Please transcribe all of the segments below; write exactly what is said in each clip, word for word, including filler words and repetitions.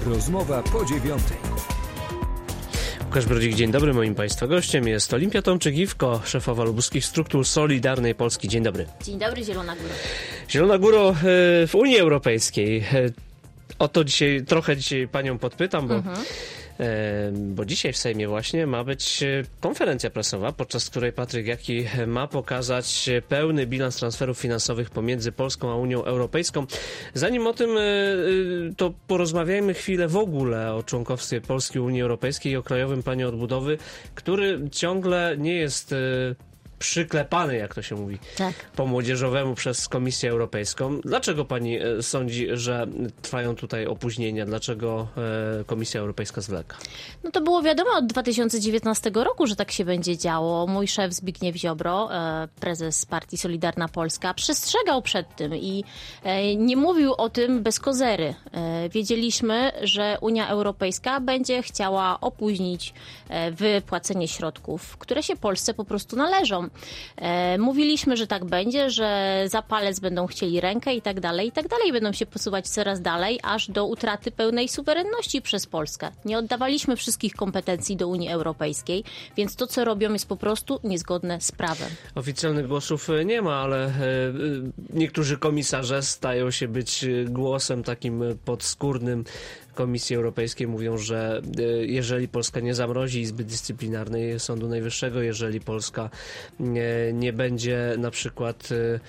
Rozmowa po dziewiątej. Łukasz Brodzik, dzień dobry. Moim Państwa gościem jest Olimpia Tomczyk-Iwko, szefowa lubuskich struktur Solidarnej Polski. Dzień dobry. Dzień dobry, Zielona Góra. Zielona Góro, w Unii Europejskiej. O to dzisiaj, trochę dzisiaj Panią podpytam, bo... Mhm. Bo dzisiaj w Sejmie właśnie ma być konferencja prasowa, podczas której Patryk Jaki ma pokazać pełny bilans transferów finansowych pomiędzy Polską a Unią Europejską. Zanim o tym, to porozmawiajmy chwilę w ogóle o członkostwie Polski w Unii Europejskiej i o Krajowym Planie Odbudowy, który ciągle nie jest przyklepany, jak to się mówi, tak, po młodzieżowemu przez Komisję Europejską. Dlaczego pani sądzi, że trwają tutaj opóźnienia? Dlaczego Komisja Europejska zwleka? No to było wiadomo od dwa tysiące dziewiętnastego roku, że tak się będzie działo. Mój szef Zbigniew Ziobro, prezes partii Solidarna Polska, przestrzegał przed tym i nie mówił o tym bez kozery. Wiedzieliśmy, że Unia Europejska będzie chciała opóźnić wypłacenie środków, które się Polsce po prostu należą. Mówiliśmy, że tak będzie, że za palec będą chcieli rękę i tak dalej, i tak dalej. Będą się posuwać coraz dalej, aż do utraty pełnej suwerenności przez Polskę. Nie oddawaliśmy wszystkich kompetencji do Unii Europejskiej, więc to, co robią, jest po prostu niezgodne z prawem. Oficjalnych głosów nie ma, ale niektórzy komisarze stają się być głosem takim podskórnym Komisji Europejskiej. Mówią, że jeżeli Polska nie zamrozi Izby Dyscyplinarnej Sądu Najwyższego, jeżeli Polska nie, nie będzie na przykład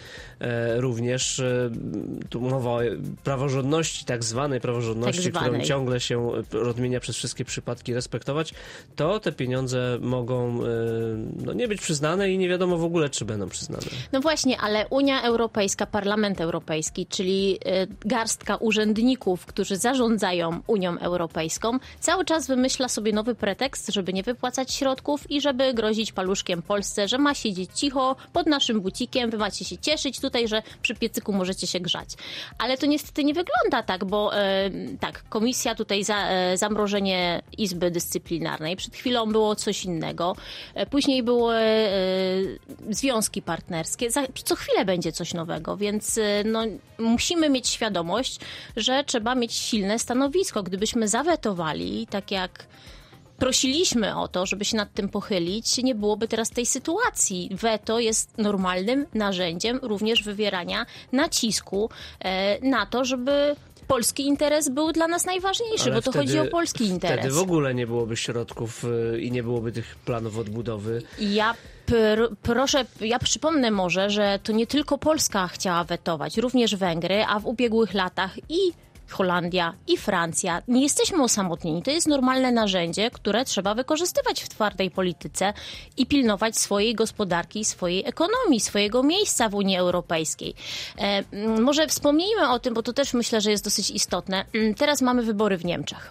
również, tu mowa o praworządności, tak zwanej praworządności, tak zwanej, którą ciągle się odmienia przez wszystkie przypadki, respektować, to te pieniądze mogą no, nie być przyznane i nie wiadomo w ogóle, czy będą przyznane. No właśnie, ale Unia Europejska, Parlament Europejski, czyli garstka urzędników, którzy zarządzają Unią Europejską, cały czas wymyśla sobie nowy pretekst, żeby nie wypłacać środków i żeby grozić paluszkiem Polsce, że ma siedzieć cicho pod naszym bucikiem, wy macie się cieszyć tutaj, że przy piecyku możecie się grzać. Ale to niestety nie wygląda tak, bo e, tak, komisja tutaj za, e, zamrożenie Izby Dyscyplinarnej, przed chwilą było coś innego, e, później były e, związki partnerskie, za, co chwilę będzie coś nowego, więc e, no, musimy mieć świadomość, że trzeba mieć silne stanowisko. Gdybyśmy zawetowali, tak jak prosiliśmy o to, żeby się nad tym pochylić, nie byłoby teraz tej sytuacji. Weto jest normalnym narzędziem również wywierania nacisku e, na to, żeby polski interes był dla nas najważniejszy, ale bo to wtedy, chodzi o polski interes. Wtedy w ogóle nie byłoby środków y, i nie byłoby tych planów odbudowy. Ja pr- proszę, ja przypomnę może, że to nie tylko Polska chciała wetować, również Węgry, a w ubiegłych latach i Holandia i Francja. Nie jesteśmy osamotnieni. To jest normalne narzędzie, które trzeba wykorzystywać w twardej polityce i pilnować swojej gospodarki, swojej ekonomii, swojego miejsca w Unii Europejskiej. E, może wspomnijmy o tym, bo to też myślę, że jest dosyć istotne. Teraz mamy wybory w Niemczech.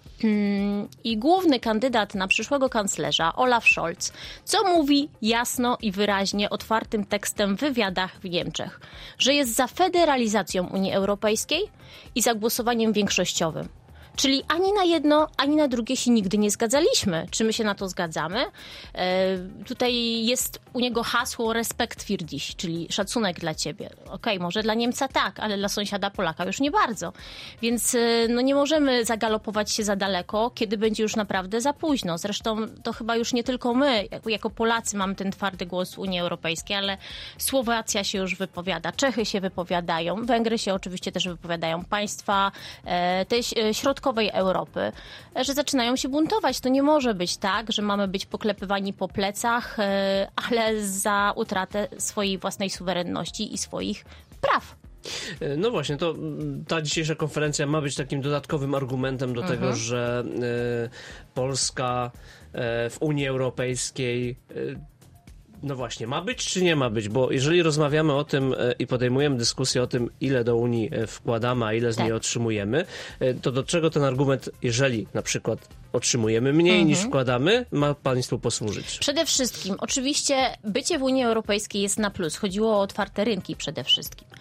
I główny kandydat na przyszłego kanclerza, Olaf Scholz, co mówi jasno i wyraźnie, otwartym tekstem w wywiadach w Niemczech, że jest za federalizacją Unii Europejskiej i za głosowaniem większościowym. Czyli ani na jedno, ani na drugie się nigdy nie zgadzaliśmy. Czy my się na to zgadzamy? E, tutaj jest u niego hasło respekt für dich, czyli szacunek dla ciebie. Okej, okay, może dla Niemca tak, ale dla sąsiada Polaka już nie bardzo. Więc no, nie możemy zagalopować się za daleko, kiedy będzie już naprawdę za późno. Zresztą to chyba już nie tylko my, jako Polacy mamy ten twardy głos w Unii Europejskiej, ale Słowacja się już wypowiada, Czechy się wypowiadają, Węgry się oczywiście też wypowiadają, państwa e, te środkowe Europy, że zaczynają się buntować. To nie może być tak, że mamy być poklepywani po plecach, ale za utratę swojej własnej suwerenności i swoich praw. No właśnie, to ta dzisiejsza konferencja ma być takim dodatkowym argumentem do mhm. tego, że y, Polska y, w Unii Europejskiej y, no właśnie, ma być czy nie ma być? Bo jeżeli rozmawiamy o tym i podejmujemy dyskusję o tym, ile do Unii wkładamy, a ile z niej tak. otrzymujemy, to do czego ten argument, jeżeli na przykład otrzymujemy mniej mhm. niż wkładamy, ma państwu posłużyć? Przede wszystkim, oczywiście bycie w Unii Europejskiej jest na plus. Chodziło o otwarte rynki przede wszystkim.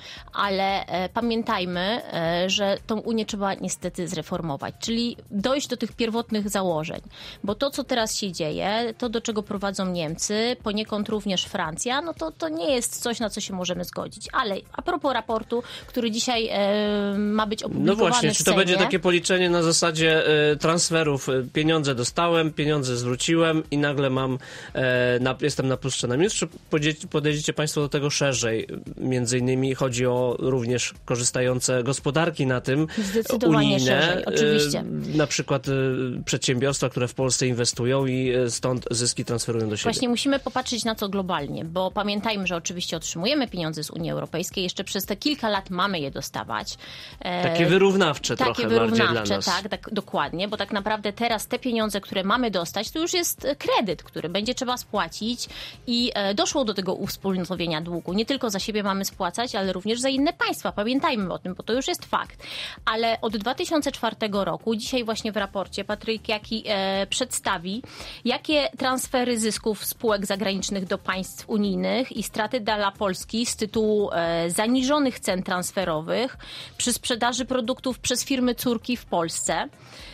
ale e, pamiętajmy, e, że tą Unię trzeba niestety zreformować, czyli dojść do tych pierwotnych założeń, bo to, co teraz się dzieje, to, do czego prowadzą Niemcy, poniekąd również Francja, no to, to nie jest coś, na co się możemy zgodzić. Ale a propos raportu, który dzisiaj e, ma być opublikowany No właśnie, w czy to Sejmie, będzie takie policzenie na zasadzie e, transferów, pieniądze dostałem, pieniądze zwróciłem i nagle mam, e, na, jestem na plus czy na minus, czy podejdziecie, podejdziecie Państwo do tego szerzej? Między innymi chodzi o również korzystające gospodarki na tym, zdecydowanie unijne, szerzej, oczywiście. E, na przykład e, przedsiębiorstwa, które w Polsce inwestują i e, stąd zyski transferują do siebie. Właśnie musimy popatrzeć na to globalnie, bo pamiętajmy, że oczywiście otrzymujemy pieniądze z Unii Europejskiej, jeszcze przez te kilka lat mamy je dostawać. E, takie wyrównawcze takie trochę wyrównawcze, bardziej dla nas. Tak, tak, dokładnie, bo tak naprawdę teraz te pieniądze, które mamy dostać, to już jest kredyt, który będzie trzeba spłacić i e, doszło do tego uwspólnotowienia długu. Nie tylko za siebie mamy spłacać, ale również za inne państwa. Pamiętajmy o tym, bo to już jest fakt. Ale od dwa tysiące czwartego roku, dzisiaj właśnie w raporcie Patryk Jaki e, przedstawi, jakie transfery zysków spółek zagranicznych do państw unijnych i straty dla Polski z tytułu e, zaniżonych cen transferowych przy sprzedaży produktów przez firmy córki w Polsce,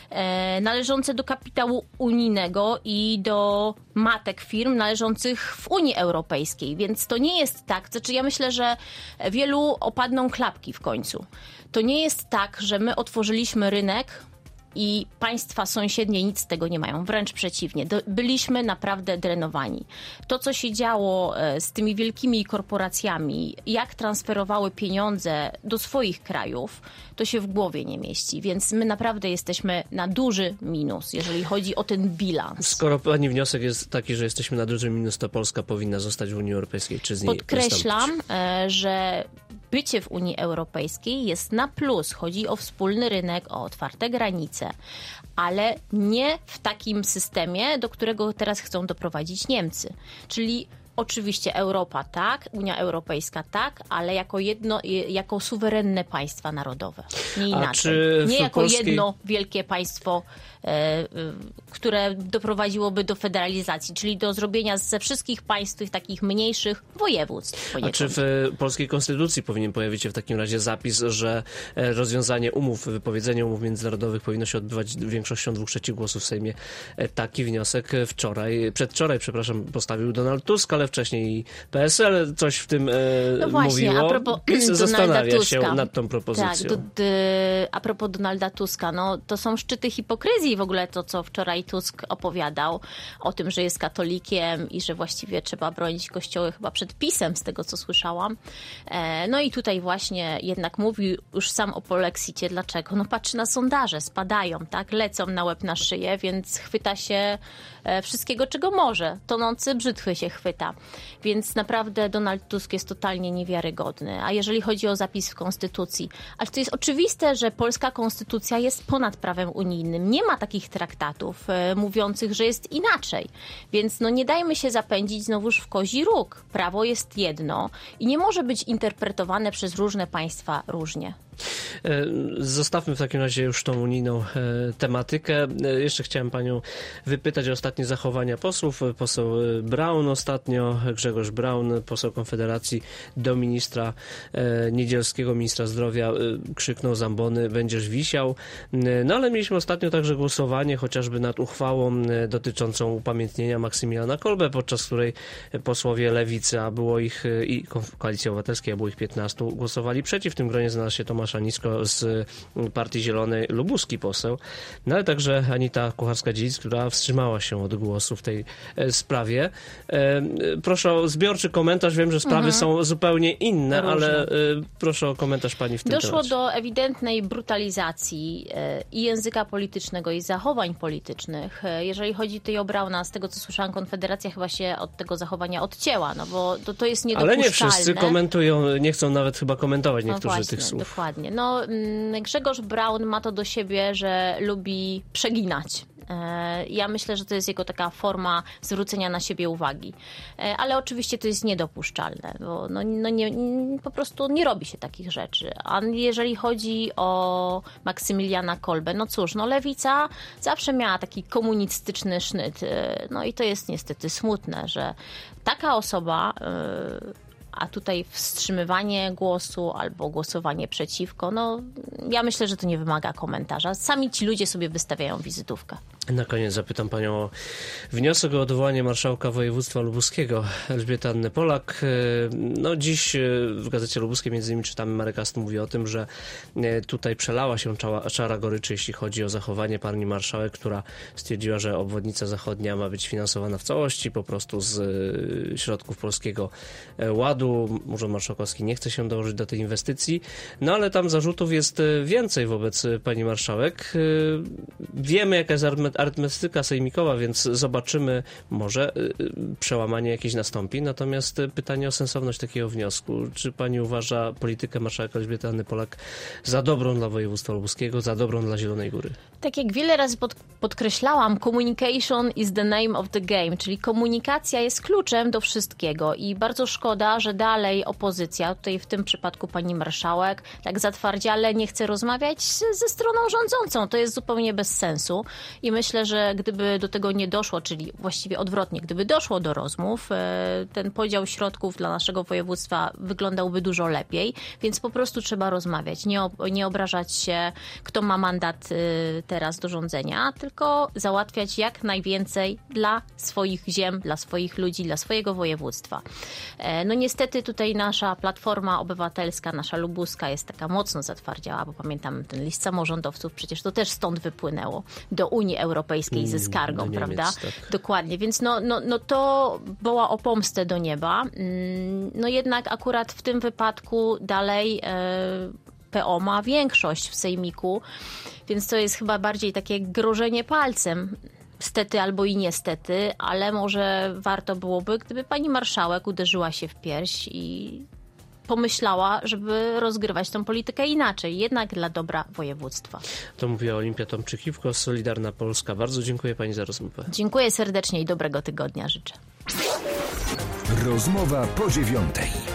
e, należące do kapitału unijnego i do matek firm należących w Unii Europejskiej. Więc to nie jest tak, znaczy ja myślę, że wielu opadną klapki w końcu. To nie jest tak, że my otworzyliśmy rynek i państwa sąsiednie nic z tego nie mają. Wręcz przeciwnie. Do, byliśmy naprawdę drenowani. To, co się działo z tymi wielkimi korporacjami, jak transferowały pieniądze do swoich krajów, to się w głowie nie mieści. Więc my naprawdę jesteśmy na duży minus, jeżeli chodzi o ten bilans. Skoro pani wniosek jest taki, że jesteśmy na duży minus, to Polska powinna zostać w Unii Europejskiej, czy z niej Podkreślam, wystąpić? że bycie w Unii Europejskiej jest na plus. Chodzi o wspólny rynek, o otwarte granice, ale nie w takim systemie, do którego teraz chcą doprowadzić Niemcy. Czyli oczywiście Europa tak, Unia Europejska tak, ale jako jedno, jako suwerenne państwa narodowe. Nie inaczej. Nie jako polskiej... jedno wielkie państwo, e, które doprowadziłoby do federalizacji, czyli do zrobienia ze wszystkich państw tych takich mniejszych województw. A czy w polskiej konstytucji powinien pojawić się w takim razie zapis, że rozwiązanie umów, wypowiedzenie umów międzynarodowych powinno się odbywać większością dwóch trzecich głosów w Sejmie? Taki wniosek wczoraj, przedwczoraj, przepraszam, postawił Donald Tusk, ale wcześniej P S L coś w tym e, no właśnie, mówiło. A propos Zastanawia Donalda się Tuska. nad tą propozycją. Tak, do, do, a propos Donalda Tuska, no to są szczyty hipokryzji w ogóle to, co wczoraj Tusk opowiadał o tym, że jest katolikiem i że właściwie trzeba bronić kościoły chyba przed PiS-em, z tego co słyszałam. E, no i tutaj właśnie jednak mówił już sam o polexicie. Dlaczego? No patrzy na sondaże, spadają, tak? Lecą na łeb na szyję, więc chwyta się e, wszystkiego, czego może. Tonący brzytwy się chwyta. Więc naprawdę Donald Tusk jest totalnie niewiarygodny. A jeżeli chodzi o zapis w Konstytucji, ale to jest oczywiste, że polska konstytucja jest ponad prawem unijnym. Nie ma takich traktatów e, mówiących, że jest inaczej. Więc no nie dajmy się zapędzić znowuż w kozi róg. Prawo jest jedno i nie może być interpretowane przez różne państwa różnie. Zostawmy w takim razie już tą unijną tematykę. Jeszcze chciałem panią wypytać o ostatnie zachowania posłów. Poseł Braun ostatnio, Grzegorz Braun, poseł Konfederacji, do ministra Niedzielskiego, ministra zdrowia, krzyknął z ambony: będziesz wisiał. No ale mieliśmy ostatnio także głosowanie chociażby nad uchwałą dotyczącą upamiętnienia Maksymiliana Kolbe, podczas której posłowie Lewicy, a było ich, i Koalicji Obywatelskiej, a było ich piętnastu, głosowali przeciw. W tym gronie znalazł się Tomasz Anisko z Partii Zielonej, lubuski poseł, no ale także Anita Kucharska-Dziedzic, która wstrzymała się od głosu w tej e, sprawie. E, proszę o zbiorczy komentarz. Wiem, że sprawy mhm. są zupełnie inne, Różne. ale e, proszę o komentarz pani w tym Doszło temacie. do ewidentnej brutalizacji e, i języka politycznego, i zachowań politycznych. E, jeżeli chodzi tutaj o Brauna, z tego co słyszałam, Konfederacja chyba się od tego zachowania odcięła, no bo to, to jest niedopuszczalne. Ale nie wszyscy komentują, nie chcą nawet chyba komentować niektórzy no właśnie, tych słów. Dokładnie. No, Grzegorz Braun ma to do siebie, że lubi przeginać. Ja myślę, że to jest jego taka forma zwrócenia na siebie uwagi. Ale oczywiście to jest niedopuszczalne, bo no, no nie, po prostu nie robi się takich rzeczy. A jeżeli chodzi o Maksymiliana Kolbę, no cóż, no Lewica zawsze miała taki komunistyczny sznyt. No i to jest niestety smutne, że taka osoba a tutaj wstrzymywanie głosu albo głosowanie przeciwko, no ja myślę, że to nie wymaga komentarza. Sami ci ludzie sobie wystawiają wizytówkę. Na koniec zapytam panią o wniosek o odwołanie marszałka województwa lubuskiego Elżbiety Anny Polak. No dziś w Gazecie Lubuskiej między innymi czytamy, Marek Ast mówi o tym, że tutaj przelała się czara, czara goryczy, jeśli chodzi o zachowanie pani marszałek, która stwierdziła, że obwodnica zachodnia ma być finansowana w całości, po prostu z środków Polskiego Ładu. Urząd Marszałkowski nie chce się dołożyć do tej inwestycji, no ale tam zarzutów jest więcej wobec pani marszałek. Wiemy, jaka jest arytmetyka sejmikowa, więc zobaczymy, może przełamanie jakieś nastąpi. Natomiast pytanie o sensowność takiego wniosku. Czy pani uważa politykę marszałek Elżbiety Anny Polak za dobrą dla województwa lubuskiego, za dobrą dla Zielonej Góry? Tak jak wiele razy pod, podkreślałam, communication is the name of the game, czyli komunikacja jest kluczem do wszystkiego i bardzo szkoda, że dalej opozycja, tutaj w tym przypadku pani marszałek, tak zatwardziale nie chce rozmawiać ze stroną rządzącą. To jest zupełnie bez sensu i myślę, że gdyby do tego nie doszło, czyli właściwie odwrotnie, gdyby doszło do rozmów, ten podział środków dla naszego województwa wyglądałby dużo lepiej, więc po prostu trzeba rozmawiać, nie, nie obrażać się, kto ma mandat teraz do rządzenia, tylko załatwiać jak najwięcej dla swoich ziem, dla swoich ludzi, dla swojego województwa. No niestety tutaj nasza Platforma Obywatelska, nasza lubuska jest taka mocno zatwardziała, bo pamiętam ten list samorządowców, przecież to też stąd wypłynęło do Unii Europejskiej ze skargą, mm, prawda? Niemiec, tak. Dokładnie, więc no, no, no to woła o pomstę do nieba. No jednak akurat w tym wypadku dalej e, P O ma większość w sejmiku, więc to jest chyba bardziej takie grożenie palcem. Stety albo i niestety, ale może warto byłoby, gdyby pani marszałek uderzyła się w pierś i pomyślała, żeby rozgrywać tą politykę inaczej, jednak dla dobra województwa. To mówiła Olimpia Tomczyk-Iwko, Solidarna Polska. Bardzo dziękuję pani za rozmowę. Dziękuję serdecznie i dobrego tygodnia życzę. Rozmowa po dziewiątej.